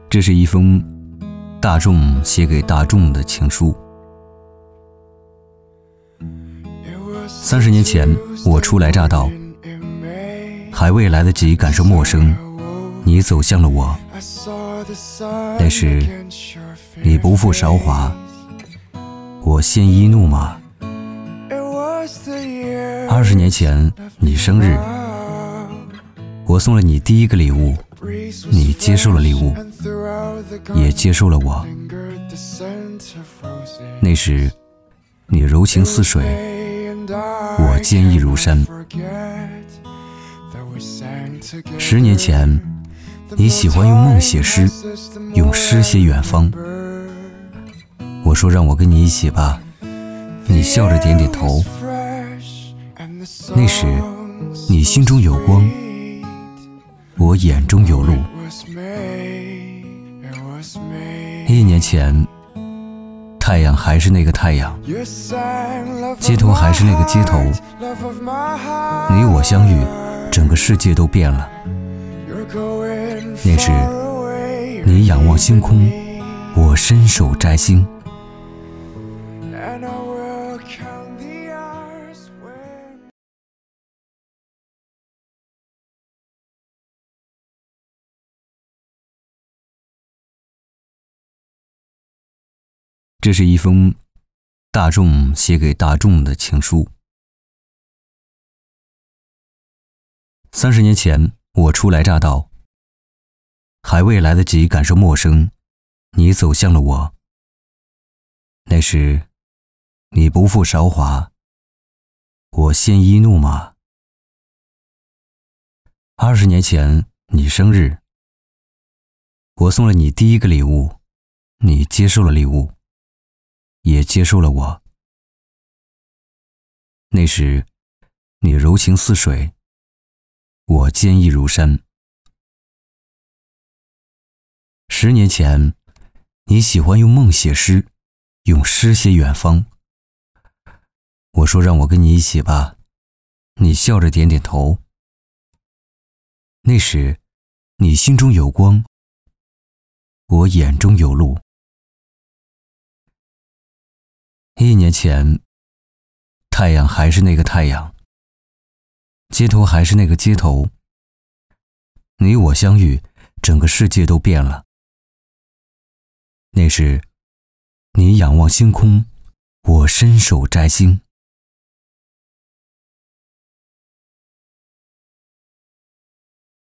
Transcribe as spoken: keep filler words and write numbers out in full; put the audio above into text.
这是一封大众写给大众的情书。三十年前，我初来乍到，还未来得及感受陌生，你走向了我。那时你不负韶华，我鲜衣怒马。二十年前你生日，我送了你第一个礼物，你接受了礼物，也接受了我。那时你柔情似水，我坚毅如山。十年前你喜欢用梦写诗，用诗写远方。我说让我跟你一起吧，你笑着点点头。那时你心中有光，我眼中有路。一年前，太阳还是那个太阳，街头还是那个街头。你我相遇，整个世界都变了。那时你仰望星空，我伸手摘星。这是一封大众写给大众的情书。三十年前，我初来乍到，还未来得及感受陌生，你走向了我。那时你不负韶华，我鲜衣怒马。二十年前你生日，我送了你第一个礼物，你接受了礼物，也接受了我。那时你柔情似水，我坚毅如山。十年前你喜欢用梦写诗，用诗写远方。我说让我跟你一起吧，你笑着点点头。那时你心中有光，我眼中有路。一年前，太阳还是那个太阳，街头还是那个街头。你我相遇，整个世界都变了。那时你仰望星空，我伸手摘星。